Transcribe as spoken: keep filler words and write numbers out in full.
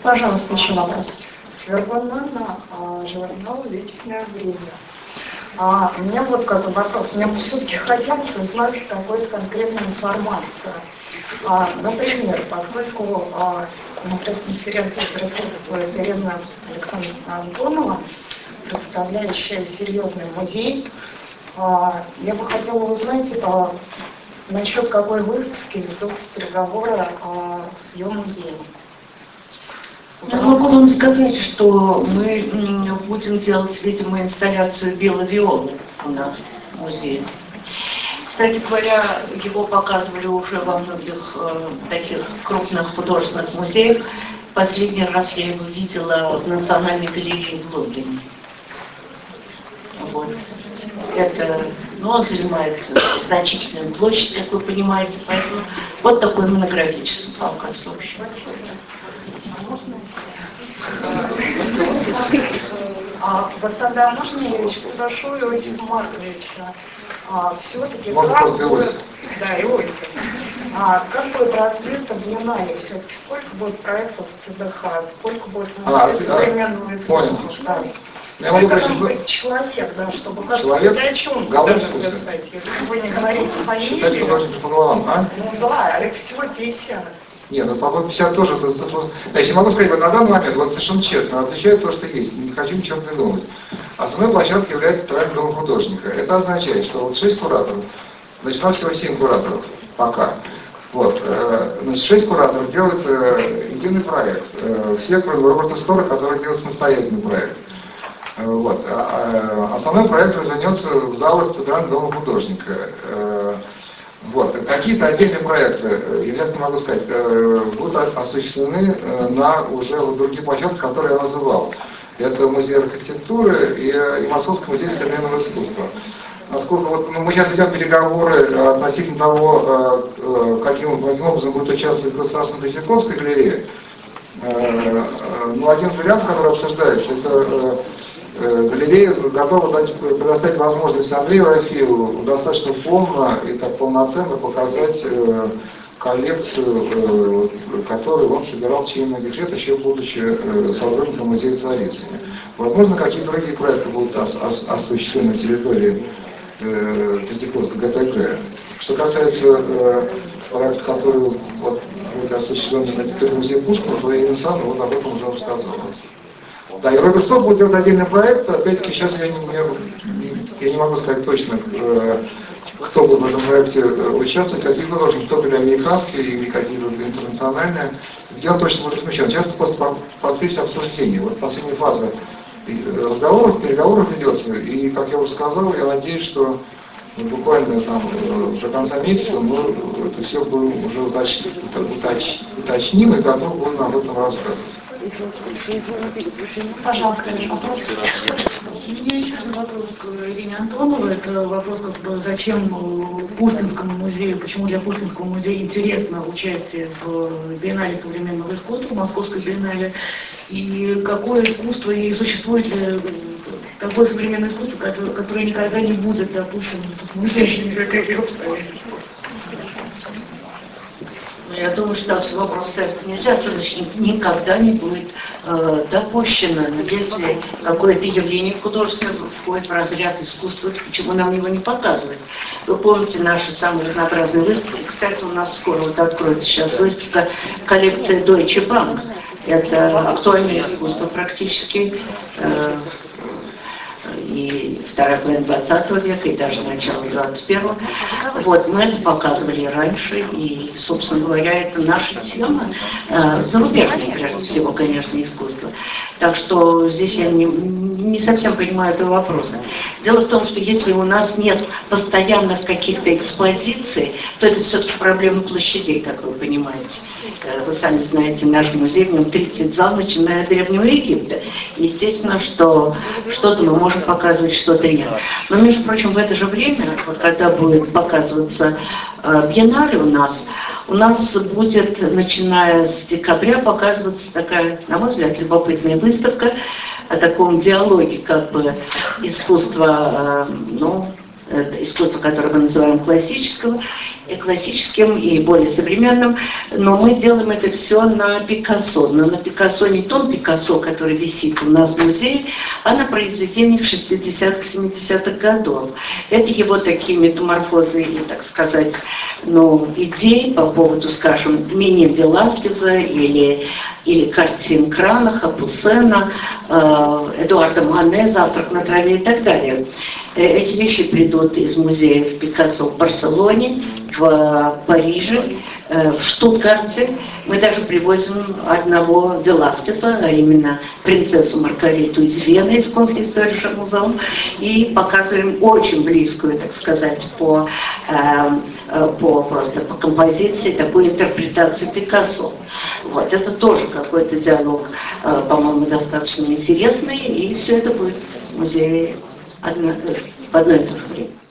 Пожалуйста, еще вопрос. Вербанана, журнал «Вечное время». А, у меня вот какой вопрос. Мне все-таки хотелось узнать какую-то конкретную информацию. А, например, поскольку а, на пресс-конференции присутствует Ирина Александровна Антонова, представляющая серьезный музей, а, я бы хотела узнать а, насчет какой выставки ведутся переговоры а, с ее музеем. Я могу вам сказать, что мы будем делать, видимо, инсталляцию бело-виолы у нас в музее. Кстати говоря, его показывали уже во многих э, таких крупных художественных музеях. Последний раз я его видела в Национальной галерее в Лондоне. Вот. Это, ну, он занимает значительную площадь, как вы понимаете, поэтому вот такой монографический показ, в общем. А, вот тогда можно я еще спрошу Иосифа Марковича, а, все-таки как будет, да, Иосиф, а, как будет развита биеннале, все-таки сколько будет проектов в ЦДХ, сколько будет а, современного искусства, да. Я могу должен сказать, быть человек, да, чтобы как-то человек, о чем голов, сказать, если вы не говорите фамилию. Кстати, по головам, а? Ну да, Алекс всего пятьдесят. Нет, ну по пятьдесят тоже, если могу сказать, вот на данный момент, вот совершенно честно, отвечаю то, что есть, не хочу ничего придумать. Основной площадкой является проект Дом художника. Это означает, что вот шесть кураторов, значит, у нас всего семь кураторов пока. Вот, э, значит, шесть кураторов делают э, единый проект. Э, все, кроме Роберта Стора, который делает самостоятельный проект. Э, вот, а, а основной проект развернется в залах Центрального дома художника. Э, Вот. Какие-то отдельные проекты, я сейчас не могу сказать, будут осуществлены на уже вот другие площадки, которые я называл. Это музей архитектуры и, и Московский музей современного искусства. Насколько вот, ну, мы сейчас ведем переговоры относительно того, каким, каким образом будет участвовать Государственная Третьяковская галерея. Ну, один из вариантов, который обсуждается, это галерея готова дать, предоставить возможность Андрею Рафилову достаточно полно и так полноценно показать э, коллекцию, э, которую он собирал в течение многих лет, еще будучи э, сотрудником музея Царицына. Возможно, какие-то другие проекты будут ос ос осуществлены на территории э, Третьяковской ГТГ. Что касается э, проекта, который вот, будет осуществлен на территории музея Пушкина, то я сам вот об этом уже рассказал. Да, и Роберт Стоп будет делать отдельный проект, опять-таки сейчас я не, я не могу сказать точно, кто будет в этом проекте участвовать, какие художники, кто были американские или какие-то интернациональные. Дело точно будет размещено. Сейчас просто по процессе обсуждения, вот последняя фаза разговоров, переговоров ведется, и, как я уже сказал, я надеюсь, что буквально там до конца месяца мы это все будем уже уточ... Уточ... уточним и готовы будем об этом рассказывать. Пожалуйста, вопрос. У меня еще вопрос к Ирине Антоновой. Это вопрос, как бы, зачем Пушкинскому музею, почему для Пушкинского музея интересно участие в биеннале современного искусства, Московской биеннале, и какое искусство, и существует ли такое современное искусство, которое, которое никогда не будет допущено в музее никаких обстоятельств. Я думаю, что так вопрос ставить нельзя, что значит никогда не будет э, допущено. Но если какое-то явление художественное входит в разряд искусства, почему нам его не показывать? Вы помните наши самые разнообразные выставки. Кстати, у нас скоро вот откроется сейчас выставка коллекция Deutsche Bank. Это актуальное искусство практически. Э, и вторая половина двадцатого века, и даже начало двадцать первого. Вот, мы это показывали раньше, и, собственно говоря, это наша тема, э, зарубежное, прежде всего, конечно, искусство. Так что здесь я не, не совсем понимаю этого вопроса. Дело в том, что если у нас нет постоянных каких-то экспозиций, то это все-таки проблема площадей, как вы понимаете. Вы сами знаете, наш музей, в нем тридцать зал, начиная от Древнего Египта. Естественно, что что-то мы можем показывать, что-то нет. Но, между прочим, в это же время, вот когда будет показываться э, биеннале у нас, у нас будет, начиная с декабря, показываться такая, на мой взгляд, любопытная выставка о таком диалоге, как бы, искусства, э, ну, искусства, которое мы называем классическим, и классическим и более современным, но мы делаем это все на Пикассо. Но на Пикассо не том Пикассо, который висит у нас в музее, а на произведениях шестидесятых-семидесятых годов. Это его такие метаморфозы и, так сказать, ну, идей по поводу, скажем, Менин Веласкеза или, или картин Кранаха, Пуссена, э, Эдуарда Мане, «Завтрак на траве» и так далее. Эти вещи придут из музеев Пикассо в Барселоне, в Париже, в Штутгарте. Мы даже привозим одного Веласкеса, а именно принцессу Маргариту из Вены, из Kunsthistorischer Museum, и показываем очень близкую, так сказать, по, по, просто по композиции, такую интерпретацию Пикассо. Вот. Это тоже какой-то диалог, по-моему, достаточно интересный, и все это будет в музее одно, в одно и то же время.